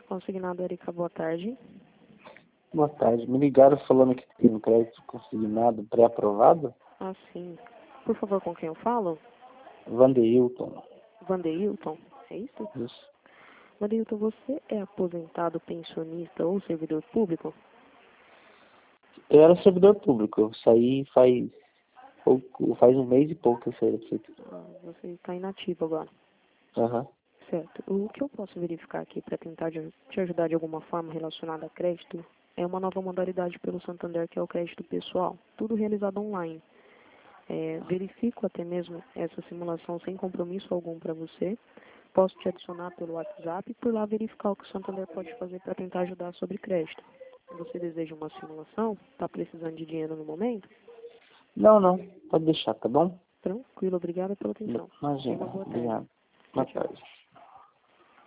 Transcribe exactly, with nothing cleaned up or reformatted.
Consignado Erika, boa tarde. Boa tarde. Me ligaram falando que tem um crédito consignado pré-aprovado? Ah, sim. Por favor, com quem eu falo? Vandeilton. Vandeilton, é isso? Isso. Vandeilton, você é aposentado, pensionista ou servidor público? Eu era servidor público. Eu saí faz pouco, faz um mês e pouco que eu saí da prefeitura. Ah, você está inativo agora. Aham. Certo. O que eu posso verificar aqui para tentar de- te ajudar de alguma forma relacionada a crédito é uma nova modalidade pelo Santander, que é o crédito pessoal. Tudo realizado online. É, verifico até mesmo essa simulação sem compromisso algum para você. Posso te adicionar pelo WhatsApp e por lá verificar o que o Santander pode fazer para tentar ajudar sobre crédito. Você deseja uma simulação? Está precisando de dinheiro no momento? Não, não. Pode deixar, tá bom? Tranquilo, obrigada pela atenção. Tenha Imagina. uma boa tarde. Obrigado. Tchau, Boa tchau. tarde.